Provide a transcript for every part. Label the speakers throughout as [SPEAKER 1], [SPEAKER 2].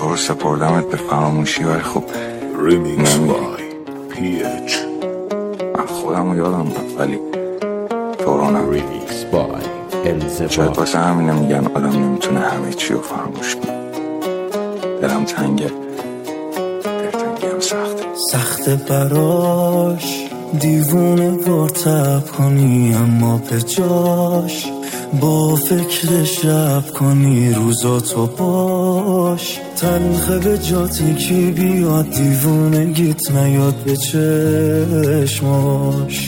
[SPEAKER 1] تو رو سپردمت به فراموشی ولی خب
[SPEAKER 2] ریمیکس بای PH.
[SPEAKER 1] من خودم رو یادم رفت ولی تو رو نه.
[SPEAKER 2] ریمیکس بای انزوا.
[SPEAKER 1] شاید واسه همینه میگن آدم نمیتونه همه چی رو فراموش کنه. دلم تنگه، دلتنگی هم
[SPEAKER 3] سخته براش دیوونه وارتب کنی، اما به جاش با فکر شب کنی. روزاتو باش تلخه به جاتی کی بیاد، دیوونه گیت نیاد به چشماش.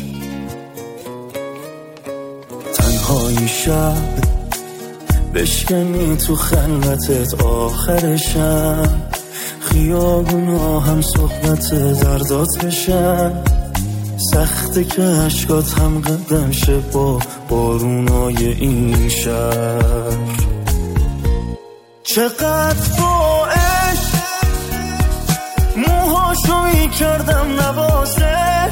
[SPEAKER 3] تنهای شب بشکنی تو خلوتت، آخرشم خیابونا هم صحبت دردات بشن. سخته که عشقات هم قدم شه با بارونای این شهر. چقدر با عشق موهاشو میکردم نوازش،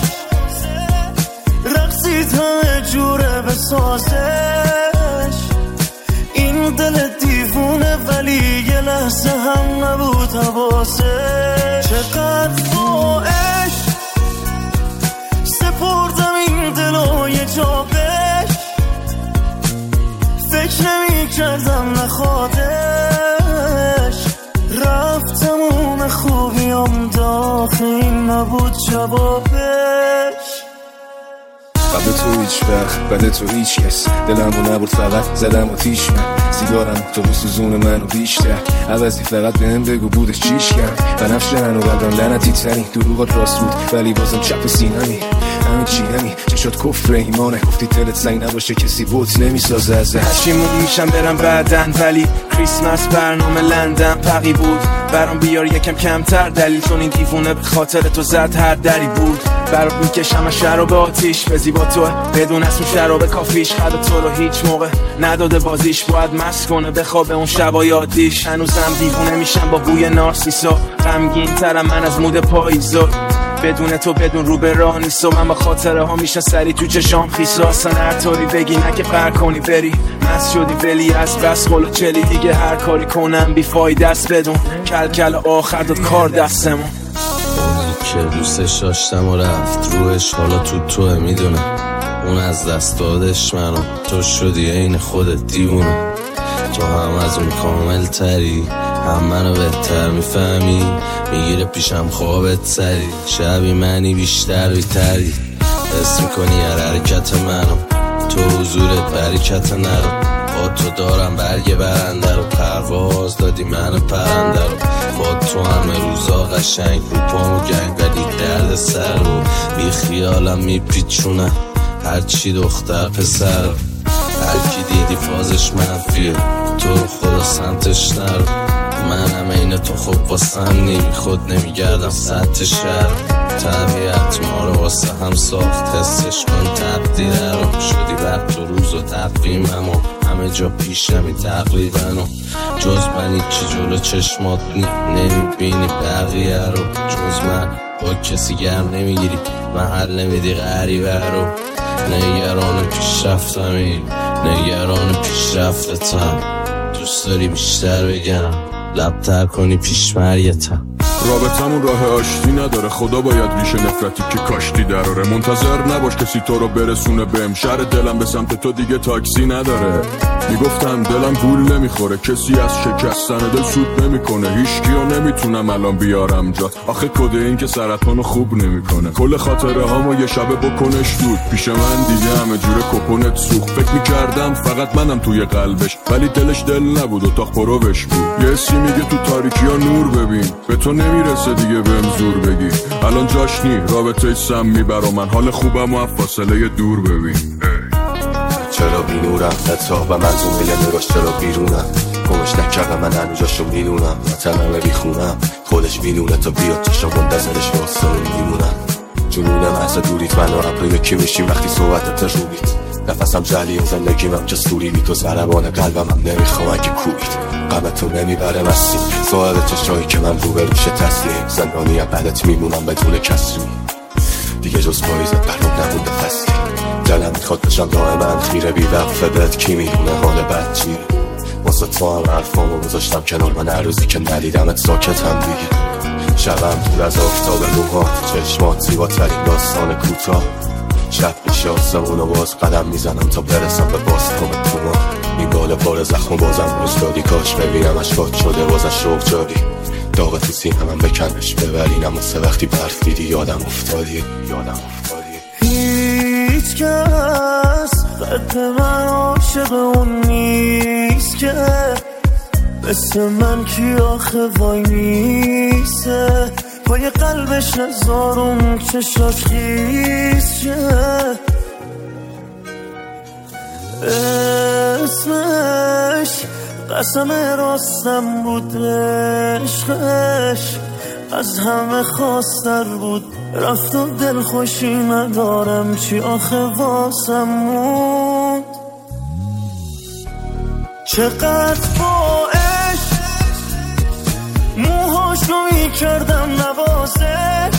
[SPEAKER 3] رقصید همه جوره بسازش. این دل دیوونه ولی یه لحظه هم نبود حواسش. چقدر با عشق سپردم این دلو یه جا بهش، فکر نمی کردم نخوادش. رفتم اون خوبیم داخل این نبود جوابش.
[SPEAKER 4] قبل تو هیچ وقت بعد تو هیچ کس، دلمو نبرد فقط زدم آتیش من. سیگارم تو بسوزون منو بیشتر، عوضی فقط بهم بگو بودش چیش کرد. بنفش منو قلبم لعنتی ترین، دروغات راست بود ولی بازم چپ سینمی. همه چی نمی چشات کفر ایمانه، گفتی دلت سنگ نباشه کسی بوت نمیسازه ازه. پشیمون میشم برم بعدن ولی کریسمس برنامه لندن پقی بود. برام بیار یکم کمتر دلیل، چون این دیوونه به خاطر تو زد هر دری بود. برات میکشم از شراب آتیش، به زیبا تو بدون اسم شراب کافیش. خدا تو رو هیچ موقع نداده بازیش، باید مست کنه بخوابه اون شبای عادیش. هنوزم دیوونه میشم با بوی نارسیسا، غمگین ترم من از مود پاییزا. بدون تو بدون رو به راه نیست و من با خاطره ها میشه سری تو چشام خیسا. اصلا هر طوری بگی نه که قهر کنی بری، مست شدی ولی از بس قول و چلی. دیگه هر کاری کنم بیفایده است بدون، کل کل آخر داد کار دستمون.
[SPEAKER 5] که دوستش داشتم و رفت روش، حالا توه میدونه اون از دست دادش منو. تو شدی این خودت دیوونه، تو هم از اون کامل تری، هم منو بهتر میفهمی. میگیره پیشم خوابت سری، شبی منی بیشتر بیتری. حس میکنی هر حرکت منو، تو حضورت برکت نرو. با تو دارم برگ برنده رو، پرواز دادی منو پرنده رو. با تو همه روزا قشنگ رو پامو گنگ، ولی درد سر رو بی خیالم میپیچونه. هرچی دختر پسر، هرکی دیدی فازش منفیه، تو رو خدا سمتش نرو. منم این تو خوب واسم نمی خود نمیگردم سطح شهر. طبیعت ما رو واسه هم ساخت، حسش کن تقدیره رو. شدی وقت و روز و تقویمم و همه جا پیشمی تقریبا. و جز من هیچی جلو چشمات نمیبینی بقیه رو. جز من با کسی گرم نمیگیری، محل نمیدی غریبه رو. نگران پیشرفتمی، نگران پیشرفتتم. دوست داری بیشتر بگم، لبتر کنی پیش مریتم.
[SPEAKER 2] رابطمون راه آشتی نداره، خدا باید ریشه نفرتی که کاشتی دراره. منتظر نباش کسی تو رو برسونه بهم، شهر دلم به سمت تو دیگه تاکسی نداره. میگفتم دلم گول نمیخوره، کسی از شکستن دل سود نمیکنه. هیچکیو نمیتونم الان بیارم جات، آخه کده این که سرطانو خوب نمیکنه. کل خاطره هامو یه شبه بکنش دود، پیش من دیگه همه جوره کپونت سوخت. فکر میکردم فقط منم توی قلبش، ولی دلش دل نبود، اتاق پروش بود. یه سی میگه تو تاریکی ها نور ببین، به تو نمیرسه دیگه بهم زور بگی. الان جاش نی رابطه سمی برا من، حال خوبم و فاصله دور ببین.
[SPEAKER 6] چرا بینورم حتی و منظومه نگاش، چرا بیرونم گمش نکردم من هنوزاشو میدونم. وطنمه بیخونم خودش میدونه، تا بیاد چشم منتظرش واسه میمونم. جنونم از دوریت من و ابرو یکی میشیم وقتی صحبتت روبید. نفسم جلی و زندگیم که سوری بی تو ضربان قلبم هم نمیخوام اگه کوبید. قمتو نمیبره مستی، صاحب چشایی که من رو به روش تسلیم. زندانیم بعدت میمونم بدون کسری، دیگه جز پاییزت برام نمونده فصلی. دلم میخواد بشم دائما خیره بی وقفه بهت، کی میدونه حال بد چیه. واسه تو هم حرفامو گذاشتم کنار من هر روزی که ندیدمت ساکتم دیگه شبم دور از آفتاب موهات چشمات زیباترین داستان کوتاه شب پیش آسمونو باز قدم میزنم تا برسم به باستام توما این بالا بار زخم بازم روز دادی کاش ببینم اشکات شده باز از شوق جاری داغ تو سینه من بکنش ببرینم واسه وقتی برف دیدی یادم افتادی
[SPEAKER 3] هیچ کس قد من عاشق اون نیست که مثل من کی آخه وای میسه پای قلبش نزارون چشاش خیز شه اسمش قسم راستم بود عشقش از همه خواستر بود رفت و دل خوشی ندارم چی آخه واسم موند چقدر با عشق موهاشو میکردم نوازش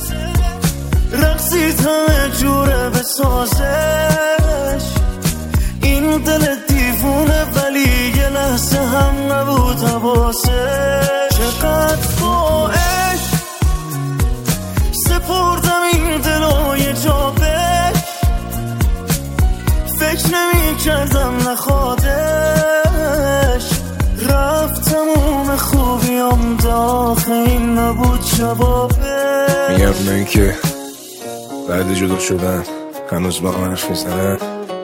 [SPEAKER 3] رقصید همه جوره بسازش این دل دیوونه ولی یه لحظه هم نبود حواسش چقدر با عشق سپردم این دلو یه جا بهش فکر نمی کردم نخوادش رفت تموم خوبیام داخل این نبود جوابش
[SPEAKER 4] میگم من که بعد جدا شدن هنوز با من حرف میزنن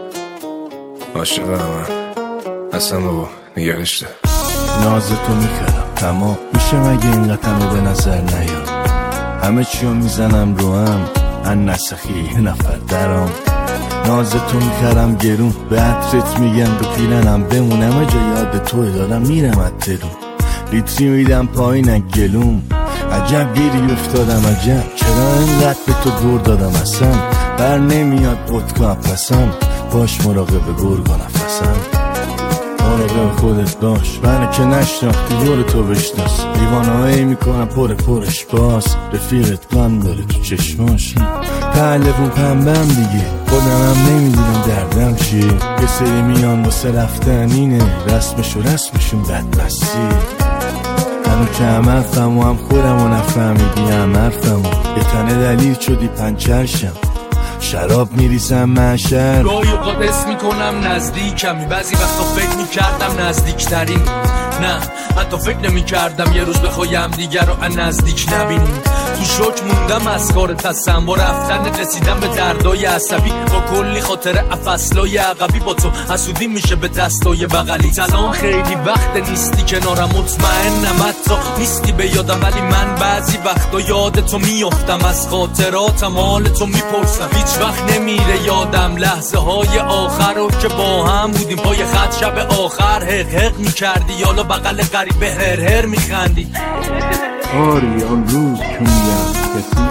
[SPEAKER 4] عاشق همه اصلا بابا نگرش ده
[SPEAKER 7] ناز تو میکردم تمام میشه مگه این قطمه به نظر نیاد همه چیو میزنم رو هم ان نسخی یه نفر درام ناز تو میکردم گرون به عطرت میگم به پیرنم بمونم جا یاد توی دارم میرم اترون لیتری میدم پایین گلوم عجب گیری افتادم عجب چرا اینقدر به تو دور دادم اصلا بر نمیاد اتکا پسم باش مراقب گرگ و نفسم مراقب خودت باش منو که نشناختی دور تو بشناس دیوانهایی میکنم پرش باز رفیقت گان داره تو چشماش پهلوون پنبم دیگه خودم هم نمیدونم دردم چیه یه سری میان واسه رفتن اینه رسمشون بدبستی هنو که هم حرفم و هم خودم و نفهمیدی هم حرفم و یه تنه دلیل شدی پنچرشم شراب میریزم محشر
[SPEAKER 8] گاهی اوقات حس میکنم نزدیکمی بعضی وقتا فکر میکردم نزدیکترین نه حتی فکر نمیکردم یه روز بخوایم دیگر رو نزدیک نبینیم تو شوک موندم از کار تصم با رفتن رسیدم به دردای عصبی با کلی خاطر افصلای عقبی با تو حسودی میشه به دستای بغلی الان خیلی وقت نیستی کنارم مطمئنم حتی نیستی به یادم ولی من بعضی وقتا یاد تو میافتم از خاطراتم حال تو میپرسم هیچ وقت نمیره یادم لحظه های آخر رو که با هم بودیم پای خط شب آخر حق میکردی یالا بغل غریبه هر میخندی
[SPEAKER 9] آری آن روز که میگم کسی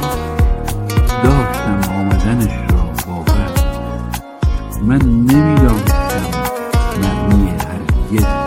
[SPEAKER 9] داشتم آمدنش را باور من نمیدانستم معنی هرگز